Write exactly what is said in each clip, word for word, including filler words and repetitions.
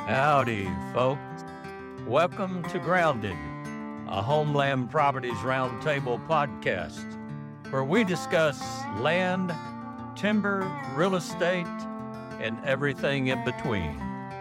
Howdy, folks. Welcome to Grounded, a Homeland Properties Roundtable podcast, where we discuss land, timber, real estate, and everything in between.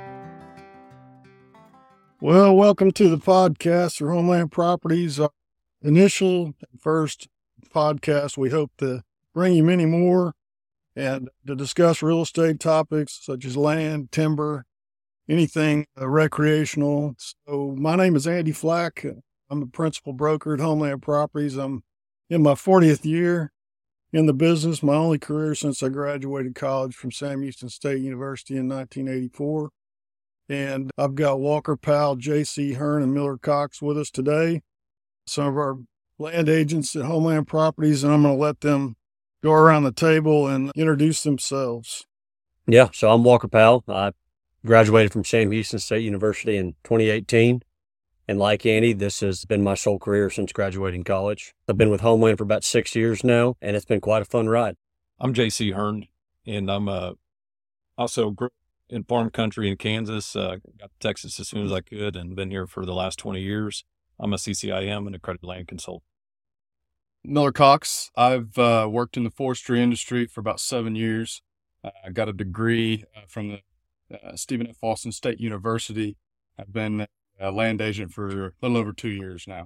Well, welcome to the podcast for Homeland Properties. Our initial and first podcast. We hope to bring you many more and to discuss real estate topics such as land, timber, anything uh, recreational. So my name is Andy Flack. I'm a principal broker at Homeland Properties. I'm in my fortieth year in the business, my only career since I graduated college from Sam Houston State University in nineteen eighty-four. And I've got Walker Powell, J C Hearn, and Miller Cox with us today, some of our land agents at Homeland Properties, and I'm going to let them go around the table and introduce themselves. Yeah, so I'm Walker Powell. I graduated from Sam Houston State University in twenty eighteen. And like Andy, this has been my sole career since graduating college. I've been with Homeland for about six years now, and it's been quite a fun ride. I'm J C Hearn, and I'm uh, also grew in farm country in Kansas. Uh, got to Texas as soon as I could and been here for the last twenty years. I'm a C C I M and accredited land consultant. Miller Cox. I've uh, worked in the forestry industry for about seven years. Uh, I got a degree uh, from the uh, Stephen F. Austin State University. I've been a land agent for a little over two years now.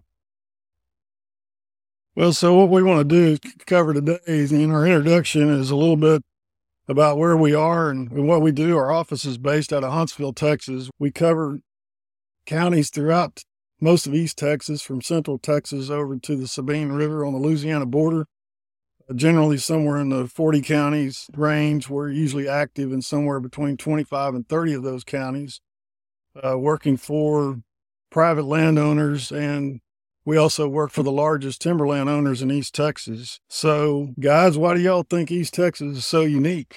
Well, so what we want to do is cover today in our introduction is a little bit about where we are and what we do. Our office is based out of Huntsville, Texas. We cover counties throughout most of East Texas, from Central Texas over to the Sabine River on the Louisiana border. Generally somewhere in the forty counties range. We're usually active in somewhere between twenty-five and thirty of those counties, uh, working for private landowners, and we also work for the largest timberland owners in East Texas. So, guys, why do y'all think East Texas is so unique?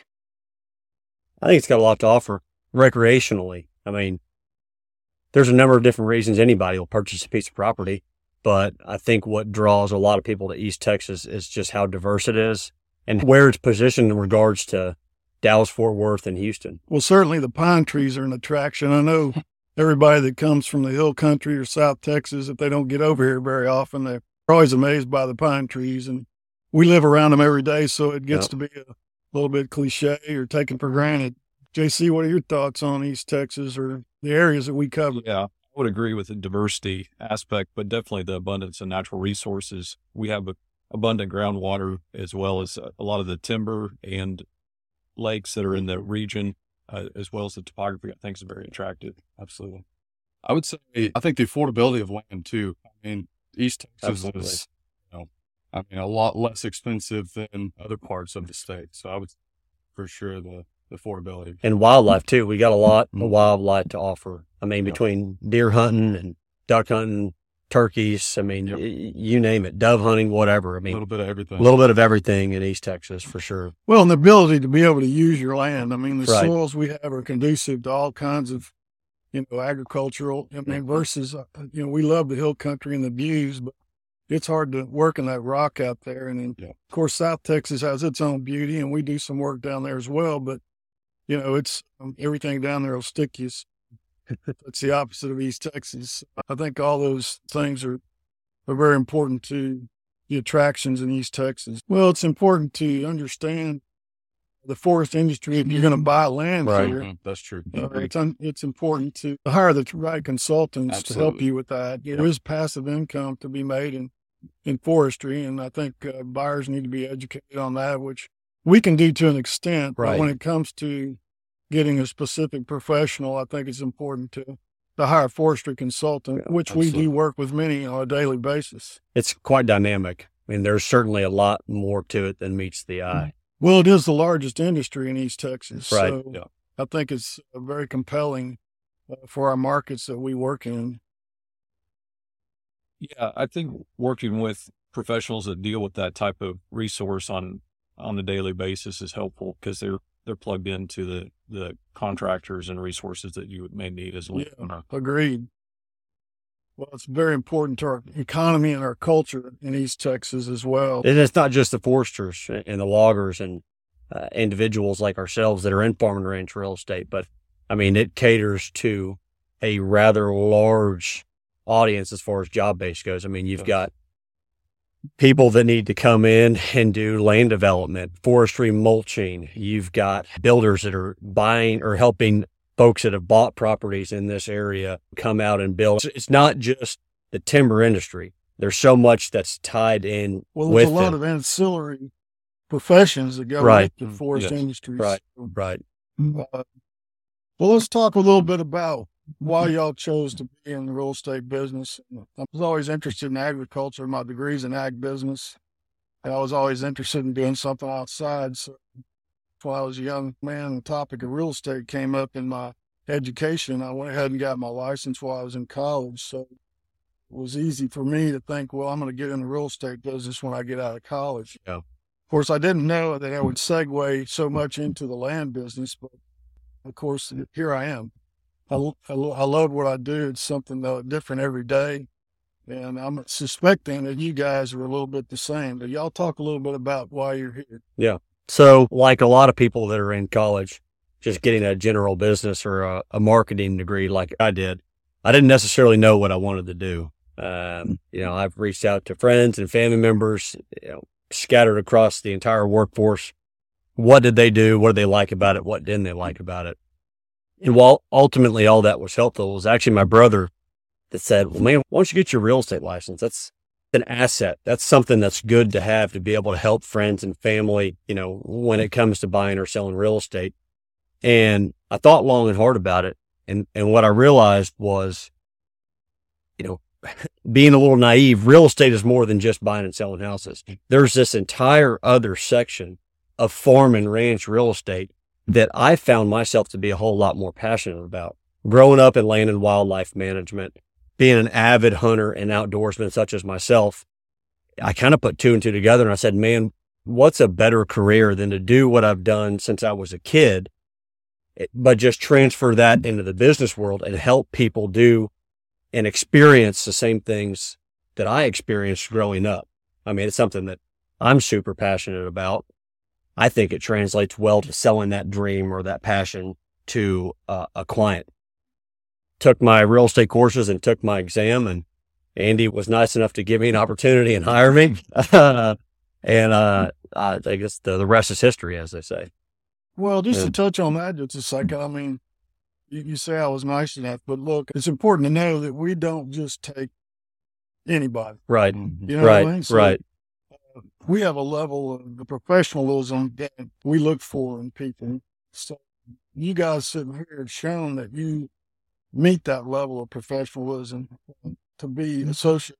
I think it's got a lot to offer recreationally. I mean, there's a number of different reasons anybody will purchase a piece of property, but I think what draws a lot of people to East Texas is just how diverse it is and where it's positioned in regards to Dallas, Fort Worth, and Houston. Well, certainly the pine trees are an attraction. I know everybody that comes from the hill country or South Texas, if they don't get over here very often, they're always amazed by the pine trees. And we live around them every day, so it gets Yep. to be a little bit cliche or taken for granted. J C, what are your thoughts on East Texas or the areas that we cover? Yeah, I would agree with the diversity aspect, but definitely the abundance of natural resources. We have a, abundant groundwater as well as a, a lot of the timber and lakes that are in the region, uh, as well as the topography. I think is very attractive. Absolutely. I would say, I think the affordability of land too. I mean, East Texas Absolutely. is, you know, I mean, a lot less expensive than other parts of the state. So I would, for sure, the, the affordability. And wildlife, too. We got a lot of Mhm. wildlife to offer. I mean, Yep. between deer hunting and duck hunting, turkeys, I mean, Yep. y- you name it, dove hunting, whatever. I A mean, little bit of everything. a little bit of everything in East Texas for sure. Well, and the ability to be able to use your land. I mean, the Right. soils we have are conducive to all kinds of, you know, agricultural. I mean, versus, uh, you know, we love the hill country and the views, but it's hard to work in that rock out there. And then, Yeah. of course, South Texas has its own beauty, and we do some work down there as well. But, you know, it's um, everything down there will stick you. It's the opposite of East Texas. I think all those things are, are very important to the attractions in East Texas. Well, it's important to understand the forest industry if you're going to buy land Right. here. Mhm, that's true. Uh, it's un, it's important to hire the right consultants to help Absolutely. you with that. There Yeah. is passive income to be made in, in forestry, and I think uh, buyers need to be educated on that, which we can do to an extent. But Right. when it comes to getting a specific professional, I think it's important to, to hire a forestry consultant, Yeah, which we do absolutely. work with many on a daily basis. It's quite dynamic. I mean, there's certainly a lot more to it than meets the eye. Well, it is the largest industry in East Texas. Right. So Yeah. I think it's uh, very compelling uh, for our markets that we work in. Yeah, I think working with professionals that deal with that type of resource on on a daily basis is helpful because they're they're plugged into the the contractors and resources that you may need as a Yeah. landowner. Agreed. Well, it's very important to our economy and our culture in East Texas as well. And it's not just the foresters and the loggers and uh, individuals like ourselves that are in farm and ranch real estate, but I mean, it caters to a rather large audience as far as job base goes. I mean, you've got people that need to come in and do land development, forestry mulching. You've got builders that are buying or helping folks that have bought properties in this area come out and build. It's not just the timber industry. There's so much that's tied in Well, with there's a lot it. of ancillary professions that go Right. with the forest Yes. industry. Right. Right. Uh, well, let's talk a little bit about why y'all chose to be in the real estate business. I was always interested in agriculture. My degree's in ag business. And I was always interested in doing something outside. So while I was a young man, the topic of real estate came up in my education. I went ahead and got my license while I was in college. So it was easy for me to think, well, I'm going to get in the real estate business when I get out of college. Yeah. Of course, I didn't know that I would segue so much into the land business, but of course, here I am. I, I, I love what I do. It's something uh, different every day. And I'm suspecting that you guys are a little bit the same. But y'all talk a little bit about why you're here. Yeah. So like a lot of people that are in college, just getting a general business or a, a marketing degree like I did, I didn't necessarily know what I wanted to do. Um, you know, I've reached out to friends and family members, you know, scattered across the entire workforce. What did they do? What did they like about it? What didn't they like about it? And while ultimately all that was helpful, it was actually my brother that said, well, man, why don't you get your real estate license? That's an asset. That's something that's good to have to be able to help friends and family, you know, when it comes to buying or selling real estate. And I thought long and hard about it. And, and what I realized was, you know, being a little naive, real estate is more than just buying and selling houses. There's this entire other section of farm and ranch real estate that I found myself to be a whole lot more passionate about. Growing up in land and wildlife management, being an avid hunter and outdoorsman such as myself, I kind of put two and two together and I said, man, what's a better career than to do what I've done since I was a kid, but just transfer that into the business world and help people do and experience the same things that I experienced growing up. I mean, it's something that I'm super passionate about. I think it translates well to selling that dream or that passion to uh, a client. Took my real estate courses and took my exam, and Andy was nice enough to give me an opportunity and hire me. and uh, I guess the, the rest is history, as they say. Well, just Yeah. to touch on that just a second, I mean, you, you say I was nice enough, but look, it's important to know that we don't just take anybody. Right, You know right, what I mean? So, right. we have a level of the professionalism that we look for in people. So you guys sitting here have shown that you meet that level of professionalism to be associated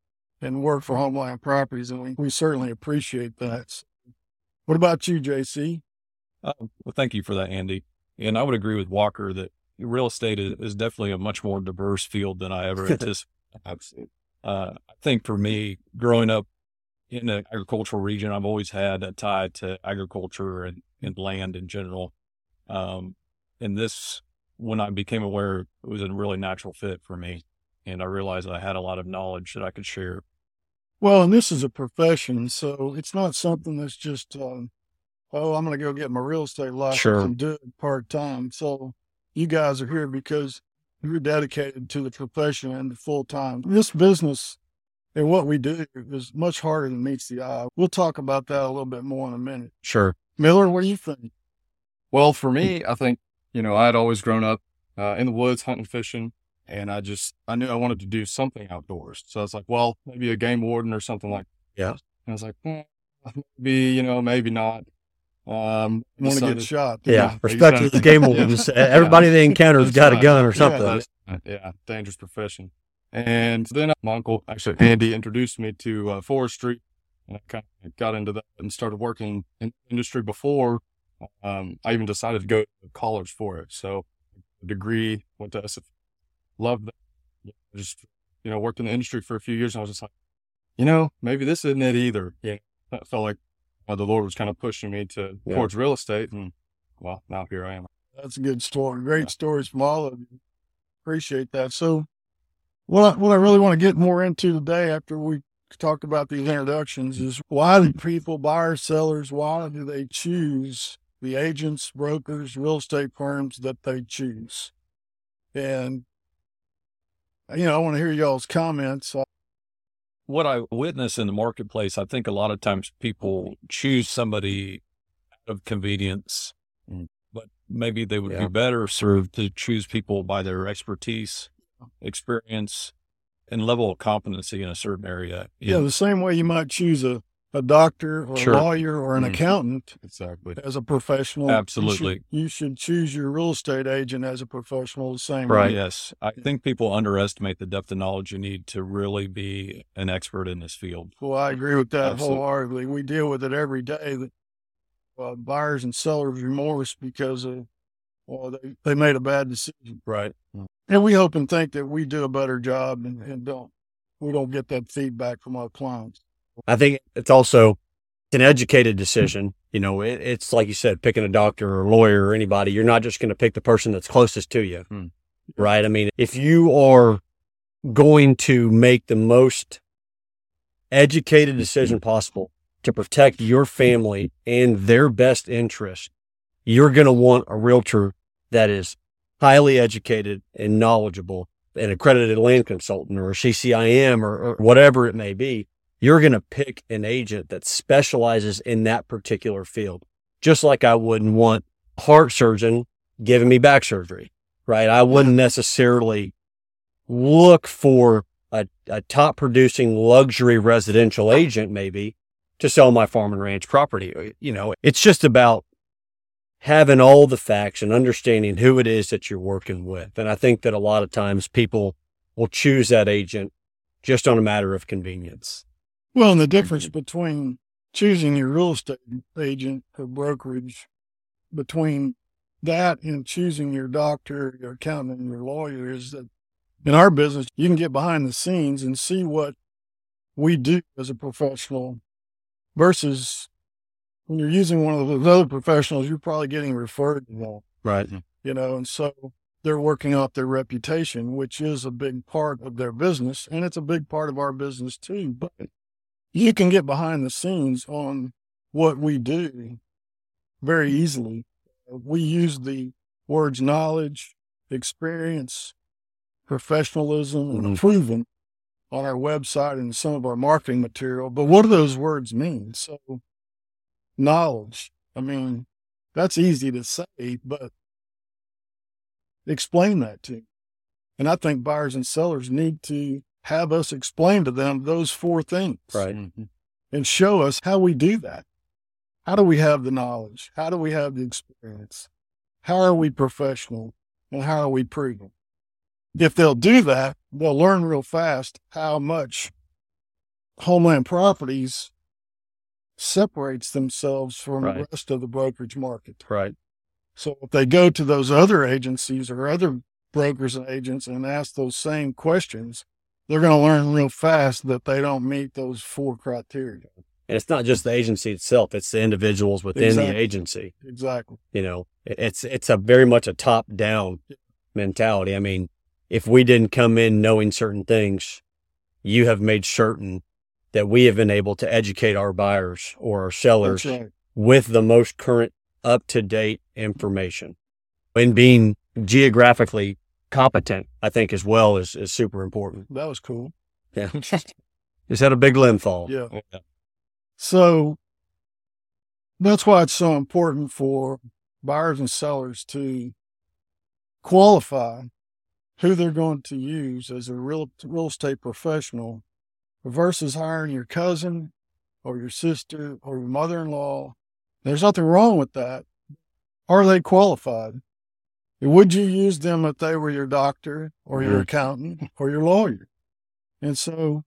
and work for Homeland Properties, and we, we certainly appreciate that. So what about you, J C? Uh, well, thank you for that, Andy. And I would agree with Walker that real estate is, is definitely a much more diverse field than I ever anticipated. Absolutely. Uh, I think for me, growing up in the agricultural region, I've always had a tie to agriculture and, and land in general. Um, and this, when I became aware, it was a really natural fit for me. And I realized I had a lot of knowledge that I could share. Well, and this is a profession, so it's not something that's just, um, oh, I'm going to go get my real estate license Sure. and do it part-time. So you guys are here because you're dedicated to the profession and the full-time. This business and what we do is much harder than meets the eye. We'll talk about that a little bit more in a minute. Sure. Miller, what do you think? Well, for me, I think, you know, I had always grown up uh, in the woods hunting, fishing, and I just, I knew I wanted to do something outdoors. So I was like, well, maybe a game warden or something like that. Yeah. And I was like, eh, maybe, you know, maybe not. Um, You want to get decided- shot? Yeah. Yeah, Respect to the exactly. game Yeah. wardens. Everybody they encounter has That's got a right. gun or Yeah, something. that's right. Yeah, dangerous profession. And then my uncle, actually Andy, introduced me to uh, forestry, and I kind of got into that and started working in the industry before um, I even decided to go to college for it. So, a degree, went to S F, loved that. Just, you know, worked in the industry for a few years, and I was just like, you know, maybe this isn't it either. Yeah, I felt like uh, the Lord was kind of pushing me to Yeah. towards real estate, and well, now here I am. That's a good story. Great stories from all of you. Appreciate that. So what I, what I really want to get more into today after we talked about these introductions is why do people, buyers, sellers, why do they choose the agents, brokers, real estate firms that they choose. And, you know, I want to hear y'all's comments. What I witness in the marketplace, I think a lot of times people choose somebody out of convenience, Mm. but maybe they would Yeah. be better served to choose people by their expertise, experience, and level of competency in a certain area. Yeah, the same way you might choose a, a doctor or Sure. a lawyer or an Mhm. accountant Exactly. as a professional. Absolutely. You should, you should choose your real estate agent as a professional the same Right. way. Yes. I think people underestimate the depth of knowledge you need to really be an expert in this field. Well, I agree with that Absolutely. wholeheartedly. We deal with it every day. That uh, buyers and sellers remorse because of, well, they, they made a bad decision. Right. And we hope and think that we do a better job and, and don't, we don't get that feedback from our clients. I think it's also an educated decision. You know, it, it's like you said, picking a doctor or a lawyer or anybody. You're not just going to pick the person that's closest to you, Hmm. right? I mean, if you are going to make the most educated decision possible to protect your family and their best interest, you're going to want a realtor that is highly educated and knowledgeable, an accredited land consultant or a C C I M or, or whatever it may be. You're going to pick an agent that specializes in that particular field. Just like I wouldn't want a heart surgeon giving me back surgery, right? I wouldn't necessarily look for a, a top producing luxury residential agent maybe to sell my farm and ranch property. You know, it's just about having all the facts and understanding who it is that you're working with. And I think that a lot of times people will choose that agent just on a matter of convenience. Well, and the difference between choosing your real estate agent or brokerage, between that and choosing your doctor, your accountant, and your lawyer is that in our business, you can get behind the scenes and see what we do as a professional versus when you're using one of those other professionals, you're probably getting referred to them, Right. you know, and so they're working off their reputation, which is a big part of their business. And it's a big part of our business too. But you can get behind the scenes on what we do very easily. We use the words knowledge, experience, professionalism, and Mhm. proven on our website and some of our marketing material. But what do those words mean? So knowledge, I mean, that's easy to say, but explain that to me. And I think buyers and sellers need to have us explain to them those four things. Right. Mhm. And show us how we do that. How do we have the knowledge? How do we have the experience? How are we professional? And how are we proven? If they'll do that, they'll learn real fast how much Homeland Properties separates themselves from the Right. rest of the brokerage market. Right. So if they go to those other agencies or other brokers and agents and ask those same questions, they're going to learn real fast that they don't meet those four criteria. And it's not just the agency itself, it's the individuals within Exactly. the agency. Exactly. You know, It- it's, it's a very much a top down mentality. I mean, if we didn't come in knowing certain things, you have made certain that we have been able to educate our buyers or our sellers That's right. with the most current up to date information. And being geographically competent, I think as well is, is super important. That was cool. Yeah. Just had a big limb fall. Yeah. Yeah. So that's why it's so important for buyers and sellers to qualify who they're going to use as a real real estate professional versus hiring your cousin or your sister or your mother-in-law. There's nothing wrong with that. Are they qualified? Would you use them if they were your doctor or your Mhm. accountant or your lawyer? And so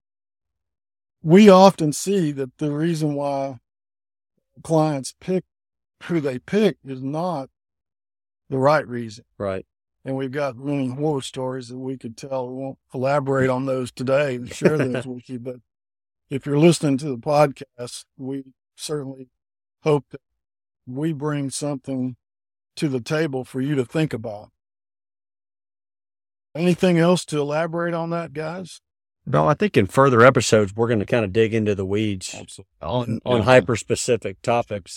we often see that the reason why clients pick who they pick is not the right reason. Right. And we've got many horror stories that we could tell. We won't elaborate on those today and share those with you. But if you're listening to the podcast, we certainly hope that we bring something to the table for you to think about. Anything else to elaborate on that, guys? No, I think in further episodes, we're going to kind of dig into the weeds Absolutely. on, Yeah. on hyper specific topics that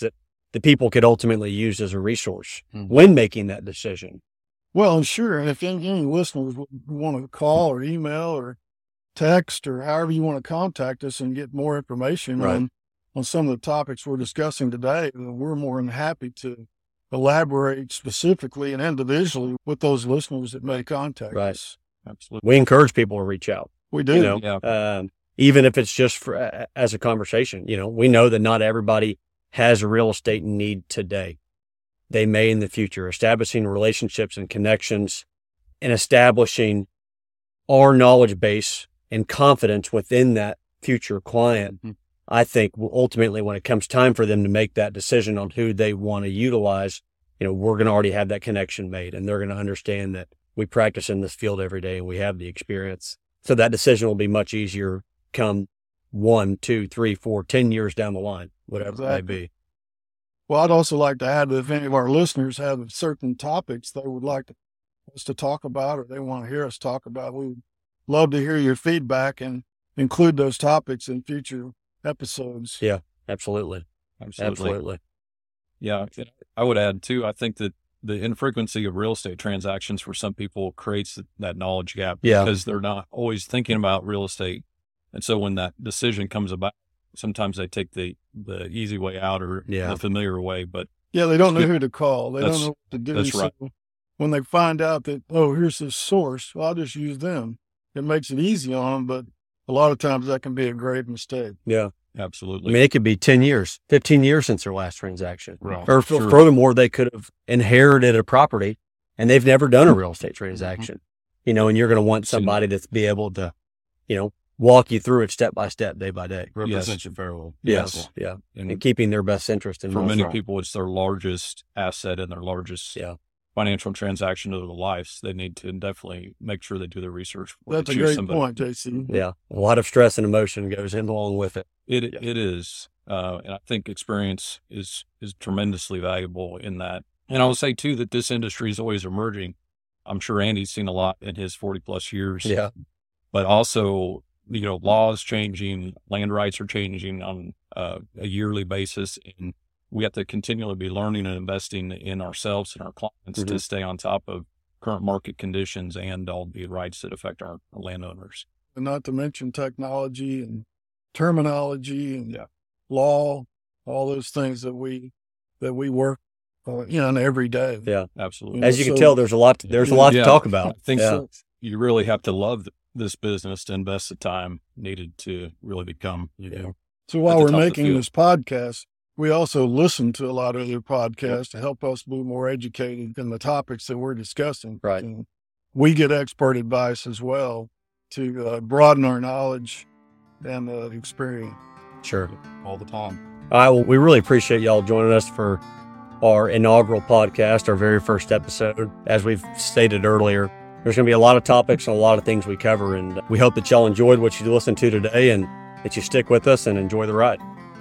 that people could ultimately use as a resource Mhm. when making that decision. Well, sure. And if any, any listeners want to call or email or text or however you want to contact us and get more information Right. on, on some of the topics we're discussing today, then we're more than happy to elaborate specifically and individually with those listeners that may contact Right. us. Absolutely. We encourage people to reach out, We do. you know, Yeah. um, even if it's just for, uh, as a conversation. You know, we know that not everybody has a real estate need today. They may in the future. Establishing relationships and connections and establishing our knowledge base and confidence within that future client, Mhm. I think will ultimately, when it comes time for them to make that decision on who they want to utilize, you know, we're going to already have that connection made, and they're going to understand that we practice in this field every day and we have the experience. So that decision will be much easier come one, two, three, four, ten years down the line, whatever it may Exactly. be. Well, I'd also like to add that if any of our listeners have certain topics they would like to, us to talk about or they want to hear us talk about, we would love to hear your feedback and include those topics in future episodes. Yeah, absolutely. Absolutely. Absolutely. Yeah. and I would add too, I think that the infrequency of real estate transactions for some people creates that knowledge gap Yeah. because they're not always thinking about real estate. And so when that decision comes about, sometimes they take the, the easy way out or Yeah. the familiar way, but Yeah, they don't know who to call. They don't That's- know what to do. that's right. So when they find out that, oh, here's this source, well, I'll just use them. It makes it easy on them, but a lot of times that can be a grave mistake. Yeah. I absolutely. mean, it could be ten years, fifteen years since their last transaction. Right. Or f- Sure. furthermore, they could have inherited a property and they've never done a real estate transaction, you know, and you're going to want Seen- somebody that's be able to, you know, walk you through it step by step, day by day. Represent you very well. Yes. Yeah. And And keeping their best interest in for mind. many right. people, it's their largest asset and their largest Yeah. financial transaction of their lives. They need to definitely make sure they do their research. before That's they a choose great somebody. point, J C. Yeah. A lot of stress and emotion goes in along with it. It Yeah. it is, uh, and I think experience is is tremendously valuable in that. And I will say too that this industry is always emerging. I'm sure Andy's seen a lot in his forty plus years. Yeah. But also, you know, laws changing, land rights are changing on uh, a yearly basis, and we have to continually be learning and investing in ourselves and our clients to Mhm. stay on top of current market conditions and all the rights that affect our landowners. And not to mention technology and terminology and Yeah. law, all those things that we that we work uh, in every day. Yeah. Absolutely. Yeah, As you can so- tell, there's a lot, to, there's a lot Yeah. to talk about. I think yeah. so. You really have to love th- this business to invest the time needed to really become, you Yeah. know, So while the we're top of the making field. this podcast, we also listen to a lot of other podcasts to help us be more educated in the topics that we're discussing. Right. And we get expert advice as well to uh, broaden our knowledge and uh, experience. Sure. all the time. All right. Well, we really appreciate y'all joining us for our inaugural podcast, our very first episode. As we've stated earlier, there's going to be a lot of topics and a lot of things we cover. And we hope that y'all enjoyed what you listened to today and that you stick with us and enjoy the ride.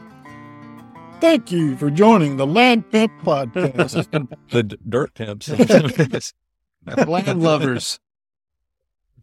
Thank you for joining the Land Pimp Podcast. the d- dirt pimps. Land lovers.